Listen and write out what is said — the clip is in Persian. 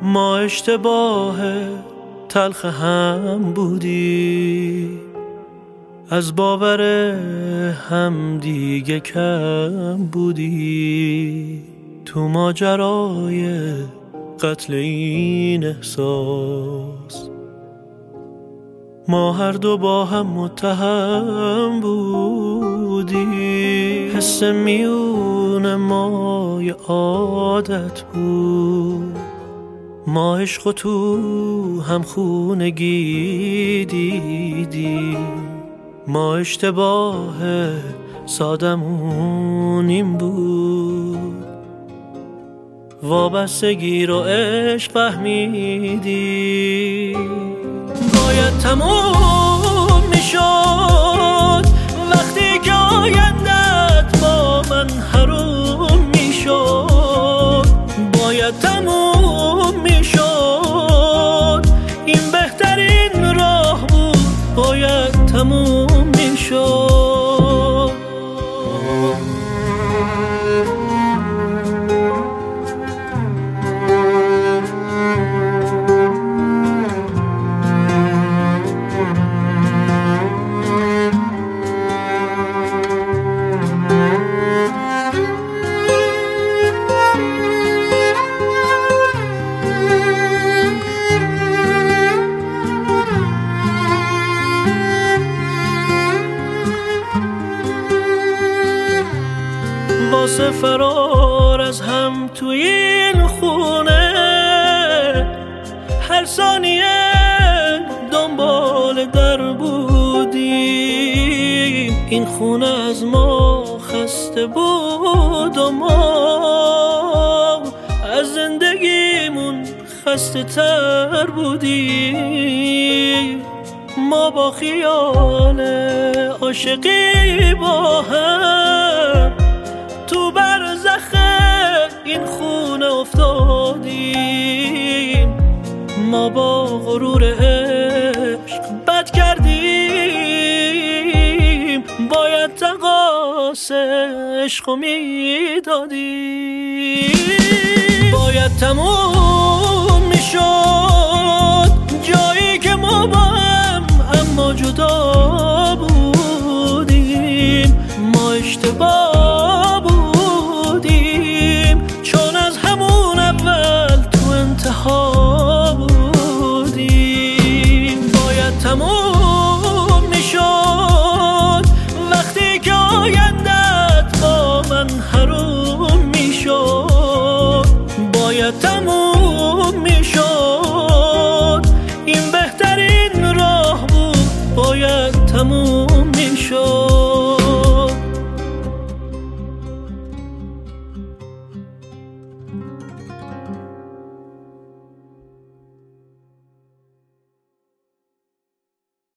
ما اشتباه تلخ هم بودی، از باور هم دیگه کم بودی. تو ماجرای قتل این احساس ما هر دو با هم متهم بودی. حس میون ما یه عادت بود، ما عشق تو هم خونگی دیدی. ما اشتباه سادمون این بود، وابستگی رو عشق فهمیدی. باید تموم میشد وقتی که آیندت با من حروم میشد. باید تموم میشد، این بهترین راه بود. باید تموم میشد. واسه فرار از هم توی این خونه هر ثانیه دنبال در بودیم. این خونه از ما خسته بود و ما از زندگیمون خسته تر بودیم. ما با خیال عاشقی با هم تو برزخ این خونه افتادیم. ما با غرور عشق بد کردیم، باید تقاص عشق میدادیم. باید تموم